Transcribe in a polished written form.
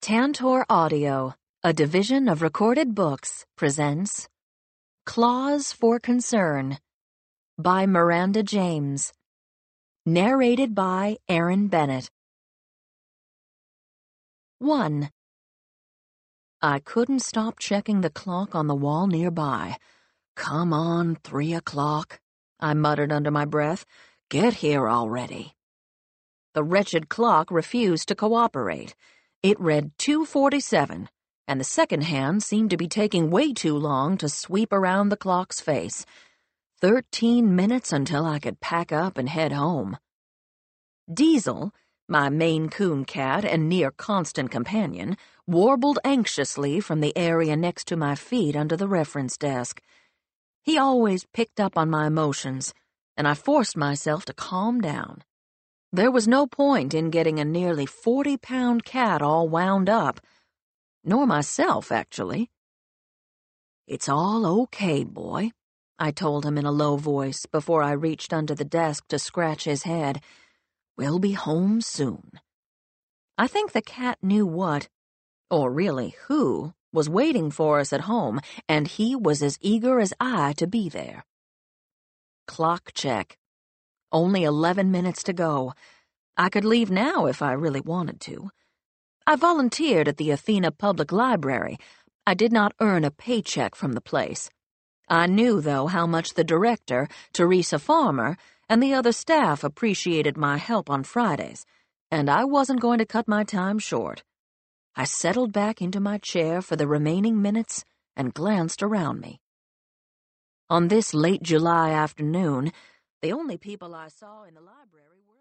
Tantor Audio, a division of Recorded Books, presents Clause for Concern by Miranda James. Narrated by Aaron Bennett. 1. I couldn't stop checking the clock on the wall nearby. "Come on, 3 o'clock," I muttered under my breath. "Get here already." The wretched clock refused to cooperate. It read 2:47, and the second hand seemed to be taking way too long to sweep around the clock's face. 13 minutes until I could pack up and head home. Diesel, my Maine Coon cat and near constant companion, warbled anxiously from the area next to my feet under the reference desk. He always picked up on my emotions, and I forced myself to calm down. There was no point in getting a nearly 40-pound cat all wound up. Nor myself, actually. "It's all okay, boy," I told him in a low voice before I reached under the desk to scratch his head. "We'll be home soon." I think the cat knew what, or really who, was waiting for us at home, and he was as eager as I to be there. Clock check. Only 11 minutes to go. I could leave now if I really wanted to. I volunteered at the Athena Public Library. I did not earn a paycheck from the place. I knew, though, how much the director, Teresa Farmer, and the other staff appreciated my help on Fridays, and I wasn't going to cut my time short. I settled back into my chair for the remaining minutes and glanced around me. On this late July afternoon, the only people I saw in the library were